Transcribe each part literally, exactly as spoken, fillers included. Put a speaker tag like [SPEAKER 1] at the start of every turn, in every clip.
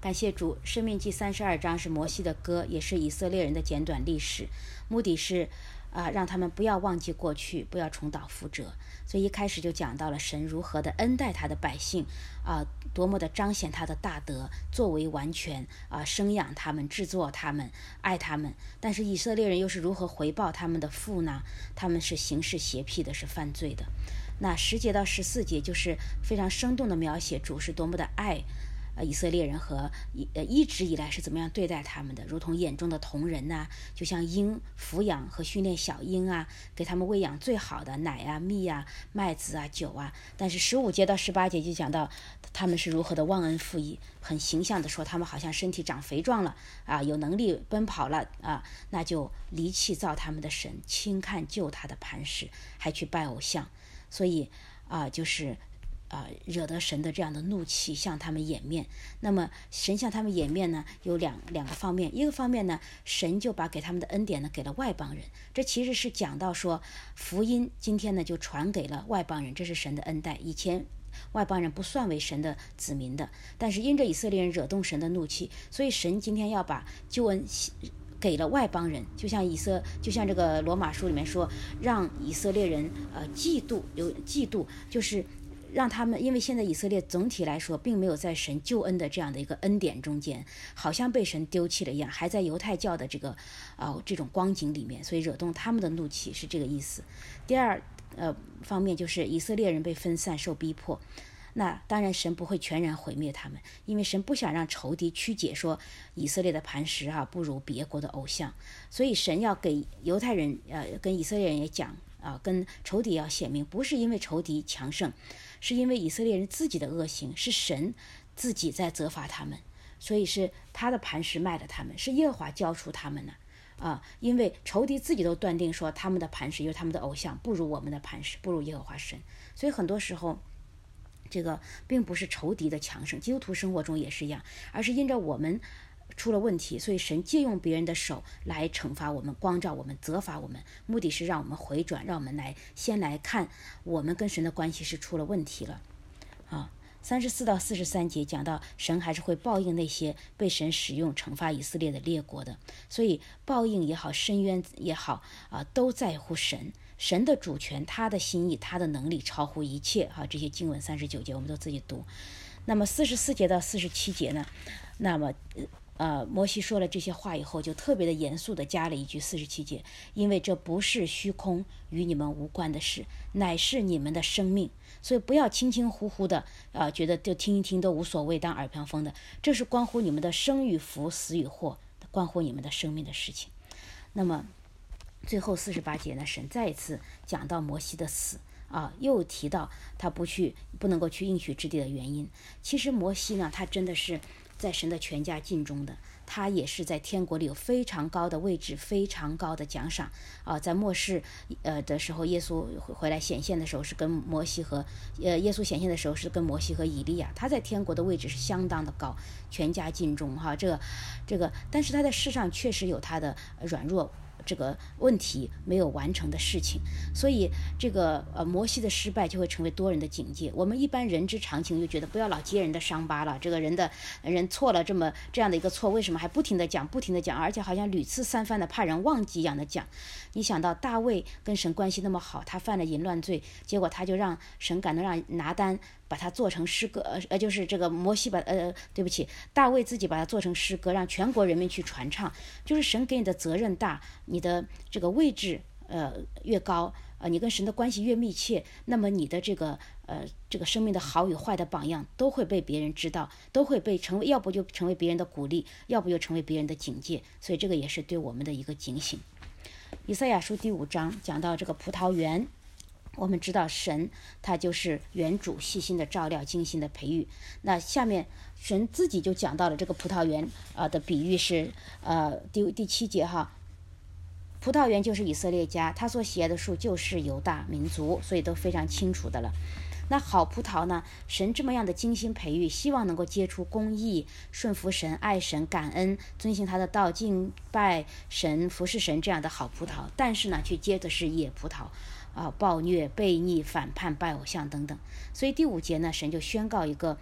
[SPEAKER 1] 感谢主，生命记三十二章是摩西的歌，也是以色列人的简短历史，目的是啊、呃，让他们不要忘记过去，不要重蹈覆辙。所以一开始就讲到了神如何的恩待他的百姓啊、呃，多么的彰显他的大德，作为完全啊、呃，生养他们，制作他们，爱他们。但是以色列人又是如何回报他们的父呢？他们是行事邪僻的，是犯罪的。那十节到十四节就是非常生动的描写主是多么的爱呃，以色列人和一呃一直以来是怎么样对待他们的，如同眼中的瞳人呐、啊，就像鹰抚养和训练小鹰啊，给他们喂养最好的奶啊、蜜啊、麦子啊、酒啊。但是十五节到十八节就讲到他们是如何的忘恩负义，很形象的说他们好像身体长肥壮了啊，有能力奔跑了啊，那就离弃造他们的神，轻看救他的磐石，还去拜偶像，所以啊，就是。啊、呃，惹得神的这样的怒气向他们掩面。那么神向他们掩面呢，有两两个方面。一个方面呢，神就把给他们的恩典呢给了外邦人。这其实是讲到说，福音今天呢就传给了外邦人，这是神的恩待。以前外邦人不算为神的子民的，但是因着以色列人惹动神的怒气，所以神今天要把救恩给了外邦人，就像以色，就像这个罗马书里面说，让以色列人呃嫉妒，有嫉妒就是。让他们，因为现在以色列总体来说并没有在神救恩的这样的一个恩典中间，好像被神丢弃了一样，还在犹太教的这个啊、呃、这种光景里面，所以惹动他们的怒气是这个意思。第二呃方面就是以色列人被分散受逼迫，那当然神不会全然毁灭他们，因为神不想让仇敌曲解说以色列的磐石啊不如别国的偶像，所以神要给犹太人呃跟以色列人也讲啊、呃，跟仇敌要显明，不是因为仇敌强盛。是因为以色列人自己的恶行，是神自己在责罚他们，所以是他的磐石卖了他们，是耶和华交出他们呢啊！因为仇敌自己都断定说他们的磐石，因为他们的偶像不如我们的磐石，不如耶和华神，所以很多时候这个并不是仇敌的强盛，基督徒生活中也是一样，而是因着我们出了问题，所以神借用别人的手来惩罚我们，光照我们，责罚我们，目的是让我们回转，让我们来先来看我们跟神的关系是出了问题了啊。三十四到四十三节讲到神还是会报应那些被神使用惩罚以色列的列国的，所以报应也好，伸冤也好啊，都在乎神，神的主权，他的心意，他的能力超乎一切啊。这些经文三十九节我们都自己读。那么四十四节到四十七节呢，那么呃，摩西说了这些话以后，就特别的严肃的加了一句四十七节，因为这不是虚空与你们无关的事，乃是你们的生命，所以不要轻轻呼呼的呃，觉得就听一听都无所谓，当耳旁风的，这是关乎你们的生与福，死与祸，关乎你们的生命的事情。那么最后四十八节呢，神再一次讲到摩西的死啊，又提到他不去不能够去应许之地的原因。其实摩西呢，他真的是在神的全家尽中的，他也是在天国里有非常高的位置，非常高的奖赏啊。在末世呃的时候，耶稣回来显现的时候是跟摩西和呃耶稣显现的时候是跟摩西和以利亚，他在天国的位置是相当的高，全家尽中哈。这个这个，但是他在世上确实有他的软弱。这个问题没有完成的事情，所以这个呃摩西的失败就会成为多人的警戒。我们一般人之常情就觉得不要老揭人的伤疤了，这个人的人错了这么这样的一个错，为什么还不停的讲不停的讲，而且好像屡次三番的怕人忘记一样的讲。你想到大卫跟神关系那么好，他犯了淫乱罪，结果他就让神感动让拿单把它做成诗歌，呃，就是这个摩西把呃，对不起，大卫自己把它做成诗歌，让全国人民去传唱。就是神给你的责任大，你的这个位置呃越高，呃，你跟神的关系越密切，那么你的这个呃这个生命的好与坏的榜样都会被别人知道，都会被成为，要不就成为别人的鼓励，要不就成为别人的警戒。所以这个也是对我们的一个警醒。以赛亚书第五章讲到这个葡萄园。我们知道神他就是园主，细心的照料，精心的培育。那下面神自己就讲到了这个葡萄园啊的比喻是呃第第七节哈，葡萄园就是以色列家，他所喜爱的树就是犹大民族，所以都非常清楚的了。那好葡萄呢，神这么样的精心培育，希望能够结出公义、顺服神、爱神、感恩、遵行他的道、敬拜神、服侍神这样的好葡萄，但是呢却结的是野葡萄啊，暴虐、悖逆、反叛、拜偶像等等。所以第五节呢，神就宣告一个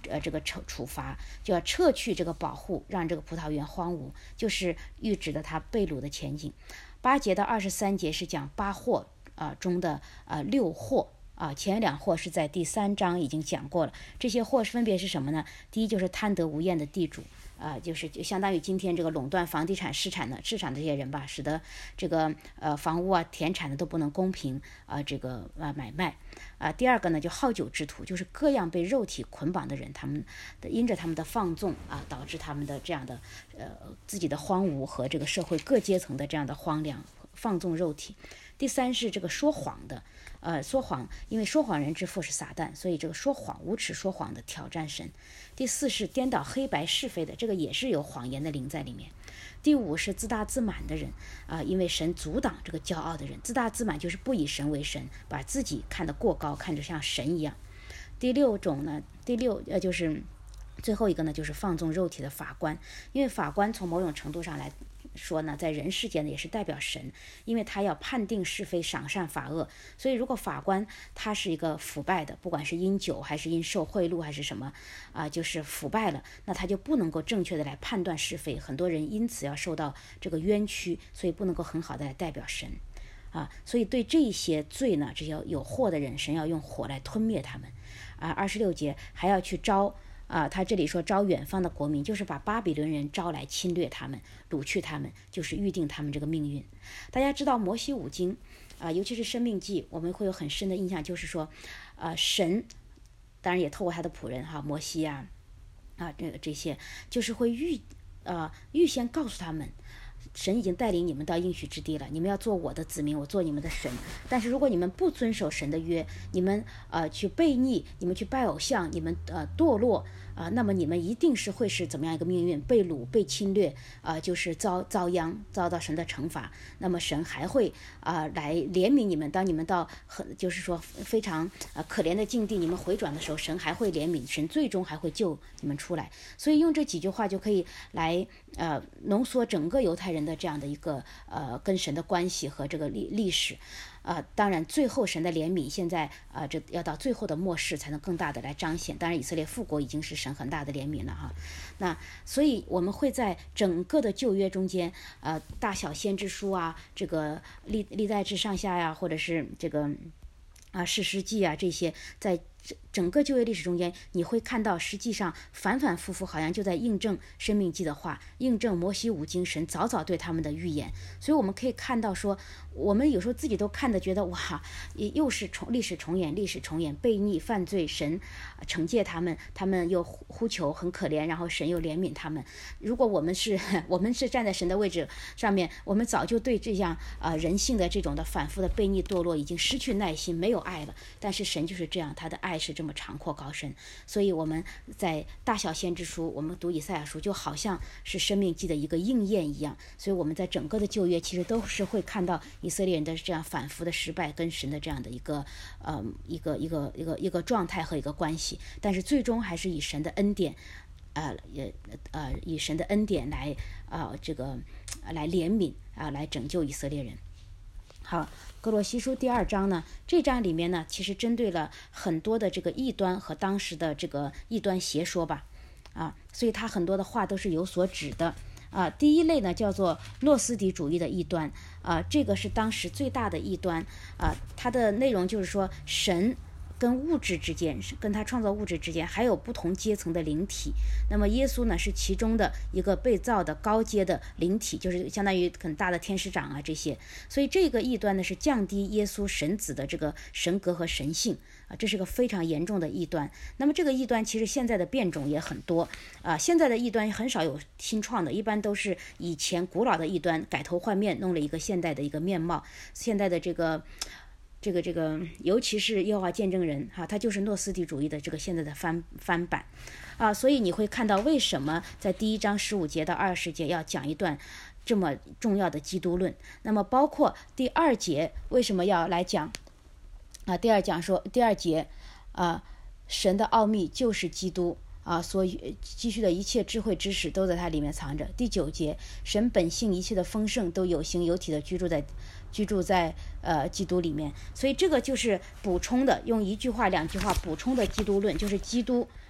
[SPEAKER 1] 呃这个处处罚，就要撤去这个保护，让这个葡萄园荒芜，就是预指的他被掳的前景。八节到二十三节是讲八祸啊、呃、中的呃六祸啊，前两祸是在第三章已经讲过了。这些祸分别是什么呢？第一就是贪得无厌的地主。啊、呃，就是就相当于今天这个垄断房地产市场的市场的这些人吧，使得这个呃房屋啊、田产的都不能公平啊、呃、这个啊、呃、买卖啊、呃。第二个呢，就好酒之徒，就是各样被肉体捆绑的人，他们的因着他们的放纵啊，导致他们的这样的呃自己的荒芜和这个社会各阶层的这样的荒凉，放纵肉体。第三是这个说谎的。呃，说谎，因为说谎人之父是撒旦，所以这个说谎、无耻说谎的挑战神。第四是颠倒黑白是非的，这个也是有谎言的灵在里面。第五是自大自满的人啊、呃，因为神阻挡这个骄傲的人，自大自满就是不以神为神，把自己看得过高，看着像神一样。第六种呢，第六呃就是最后一个呢，就是放纵肉体的法官，因为法官从某种程度上来说呢，在人世间呢也是代表神，因为他要判定是非、赏善罚恶。所以如果法官他是一个腐败的，不管是因酒还是因受贿赂还是什么啊、呃，就是腐败了，那他就不能够正确的来判断是非，很多人因此要受到这个冤屈，所以不能够很好的来代表神啊。所以对这些罪呢，这些有祸的人，神要用火来吞灭他们啊。二十六节还要去招。啊，他这里说招远方的国民，就是把巴比伦人招来侵略他们、掳去他们，就是预定他们这个命运。大家知道摩西五经啊，尤其是生命记，我们会有很深的印象，就是说，啊，神当然也透过他的仆人哈、啊，摩西呀，啊，这个这些就是会预啊预先告诉他们。神已经带领你们到应许之地了，你们要做我的子民，我做你们的神。但是如果你们不遵守神的约，你们呃去悖逆，你们去拜偶像，你们呃堕落啊、呃，那么你们一定是会是怎么样一个命运？被掳、被侵略啊、呃，就是遭遭殃，遭到神的惩罚。那么神还会啊、呃、来怜悯你们，当你们到很就是说非常呃可怜的境地，你们回转的时候，神还会怜悯，神最终还会救你们出来。所以用这几句话就可以来呃浓缩整个犹太人的这样的一个呃跟神的关系和这个历历史，呃，当然最后神的怜悯现在呃这要到最后的末世才能更大的来彰显。当然以色列复国已经是神很大的怜悯了哈。那所以我们会在整个的旧约中间，呃大小先知书啊，这个历历代志上下呀，或者是这个啊士师记啊这些，在整个旧约历史中间，你会看到实际上反反复复好像就在印证生命记的话，印证摩西五经神早早对他们的预言。所以我们可以看到说，我们有时候自己都看得觉得哇，又是重历史重演，历史重演，悖逆犯罪，神惩戒他们，他们又呼求很可怜，然后神又怜悯他们。如果我们是我们是站在神的位置上面，我们早就对这样呃人性的这种的反复的悖逆堕落已经失去耐心，没有爱了。但是神就是这样，他的爱是这么长阔高深。所以我们在大小先知书，我们读以赛亚书，就好像是生命记的一个应验一样。所以我们在整个的旧约其实都是会看到以色列人的这样反复的失败跟神的这样的一个呃一个一个一个一个状态和一个关系，但是最终还是以神的恩典呃也呃以神的恩典来呃这个来怜悯啊、呃、来拯救以色列人。好，歌罗西书第二章呢，这章里面呢，其实针对了很多的这个异端和当时的这个异端邪说吧，啊，所以他很多的话都是有所指的啊。第一类呢叫做诺斯底主义的异端啊，这个是当时最大的异端啊，它的内容就是说神跟物质之间，跟他创造物质之间还有不同阶层的灵体，那么耶稣呢是其中的一个被造的高阶的灵体，就是相当于很大的天使长啊这些。所以这个异端呢是降低耶稣神子的这个神格和神性啊，这是个非常严重的异端。那么这个异端其实现在的变种也很多啊，现在的异端很少有新创的，一般都是以前古老的异端改头换面，弄了一个现代的一个面貌。现在的这个这个这个，尤其是耶和华见证人哈、啊，他就是诺斯底主义的这个现在的翻翻版啊，所以你会看到为什么在第一章十五节到二十节要讲一段这么重要的基督论。那么包括第二节为什么要来讲啊？第二讲说第二节啊，神的奥秘就是基督啊，所积蓄的一切智慧知识都在它里面藏着。第九节，神本性一切的丰盛都有形有体的居住在居住在呃基督里面。所以这个就是补充的，用一句话两句话补充的基督论，就是基督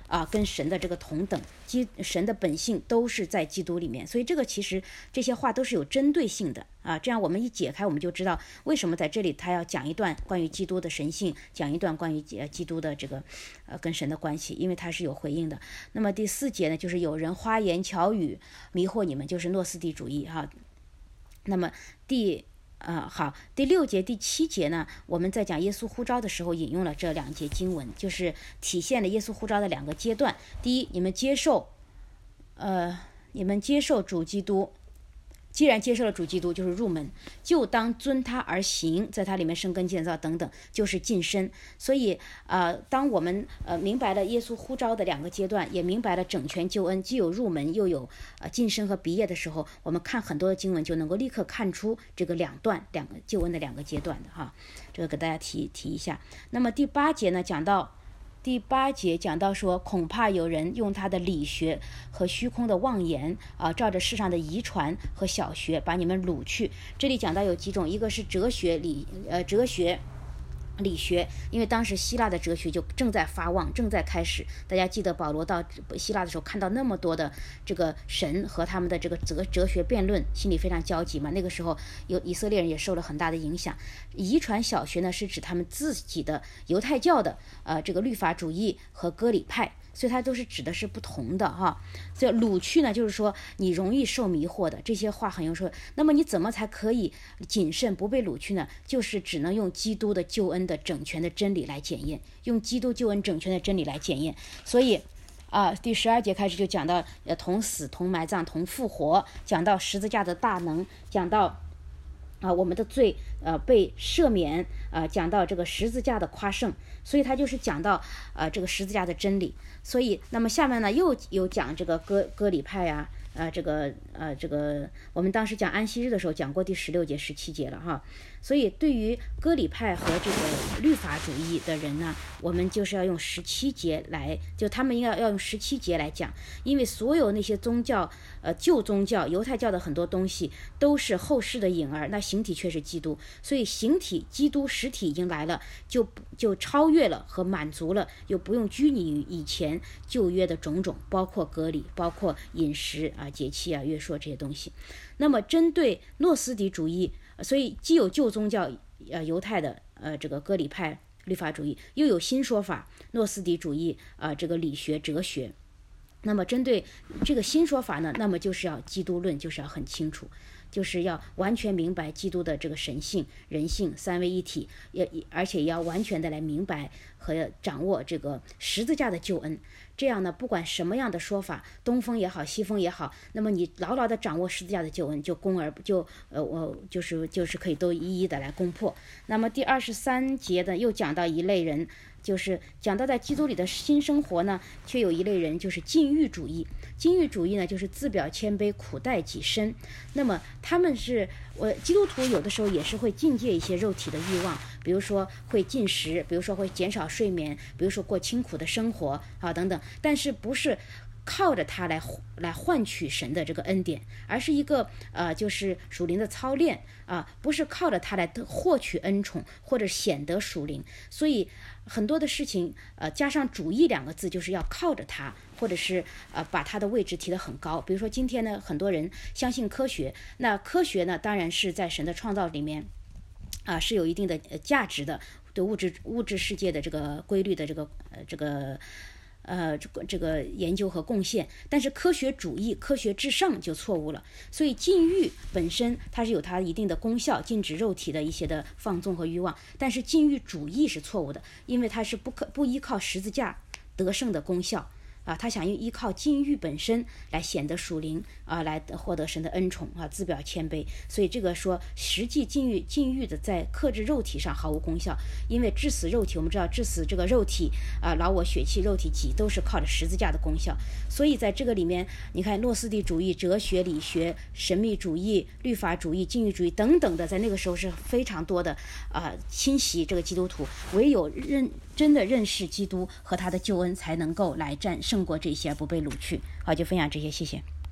[SPEAKER 1] 啊，跟神的这个同等，基神的本性都是在基督里面，所以这个其实这些话都是有针对性的啊。这样我们一解开，我们就知道为什么在这里他要讲一段关于基督的神性，讲一段关于基督的这个呃跟神的关系，因为他是有回应的。那么第四节呢，就是有人花言巧语迷惑你们，就是诺斯底主义哈。那么第呃，好，第六节、第七节呢，我们在讲耶稣呼召的时候引用了这两节经文，就是体现了耶稣呼召的两个阶段。第一，你们接受，呃，你们接受主基督，既然接受了主基督，就是入门，就当遵他而行，在他里面生根建造等等，就是晋升。所以，呃，当我们呃明白了耶稣呼召的两个阶段，也明白了整全救恩既有入门又有呃晋升和毕业的时候，我们看很多的经文就能够立刻看出这个两段两个救恩的两个阶段的哈。这个给大家提提一下。那么第八节呢，讲到。第八节讲到说，恐怕有人用他的理学和虚空的妄言啊，照着世上的遗传和小学把你们掳去。这里讲到有几种，一个是哲学理呃哲学理学，因为当时希腊的哲学就正在发旺，正在开始。大家记得保罗到希腊的时候，看到那么多的这个神和他们的这个哲哲学辩论，心里非常焦急嘛。那个时候有以色列人也受了很大的影响。遗传小学呢，是指他们自己的犹太教的呃这个律法主义和割礼派。所以它都是指的是不同的哈。所以掳去呢，就是说你容易受迷惑的，这些话很有说。那么你怎么才可以谨慎不被掳去呢？就是只能用基督的救恩的整全的真理来检验，用基督救恩整全的真理来检验。所以啊，第十二节开始就讲到呃同死同埋葬同复活，讲到十字架的大能，讲到啊，我们的罪呃被赦免啊、呃，讲到这个十字架的夸胜，所以他就是讲到呃这个十字架的真理。所以那么下面呢又有讲这个割割礼派啊，呃这个呃这个我们当时讲安息日的时候讲过第十六节十七节了哈。所以对于割礼派和这个律法主义的人呢，我们就是要用十七节来，就他们应该要用十七节来讲，因为所有那些宗教呃旧宗教犹太教的很多东西都是后世的影儿，那形体却是基督，所以形体基督实体已经来了，就就超越了和满足了，又不用拘泥于以前旧约的种种，包括割礼，包括饮食啊、节期啊、月朔这些东西。那么针对诺斯底主义，所以既有旧宗教呃犹太的呃这个割礼派律法主义，又有新说法诺斯底主义啊、呃、这个理学哲学。那么针对这个新说法呢，那么就是要基督论，就是要很清楚，就是要完全明白基督的这个神性、人性三位一体，也而且要完全的来明白和掌握这个十字架的救恩。这样呢，不管什么样的说法，东风也好，西风也好，那么你牢牢的掌握十字架的救恩，就攻而就呃我就是就是可以都一一的来攻破。那么第二十三节呢，又讲到一类人。就是讲到在基督里的新生活呢，却有一类人就是禁欲主义。禁欲主义呢，就是自表谦卑，苦待己身。那么他们是，我基督徒有的时候也是会禁戒一些肉体的欲望，比如说会禁食，比如说会减少睡眠，比如说过清苦的生活啊等等。但是不是靠着它来来换取神的这个恩典，而是一个呃就是属灵的操练啊、呃，不是靠着它来获取恩宠或者显得属灵。所以很多的事情呃加上主义两个字，就是要靠着它，或者是呃把它的位置提得很高。比如说今天呢，很多人相信科学，那科学呢当然是在神的创造里面啊、呃、是有一定的价值的，对物质物质世界的这个规律的这个呃这个。呃，这个这个研究和贡献，但是科学主义、科学至上就错误了。所以禁欲本身它是有它一定的功效，禁止肉体的一些的放纵和欲望。但是禁欲主义是错误的，因为它是不可不依靠十字架得胜的功效。啊，他想依靠禁欲本身来显得属灵啊，来获得神的恩宠啊，自表谦卑。所以这个说实际禁欲禁欲的在克制肉体上毫无功效，因为致死肉体，我们知道致死这个肉体啊，劳我血气肉体己都是靠着十字架的功效。所以在这个里面，你看诺斯底主义、哲学、理学、神秘主义、律法主义、禁欲主义等等的，在那个时候是非常多的啊侵袭这个基督徒。唯有认真的认识基督和他的救恩，才能够来战胜过这些而不被掳去。好，就分享这些，谢谢。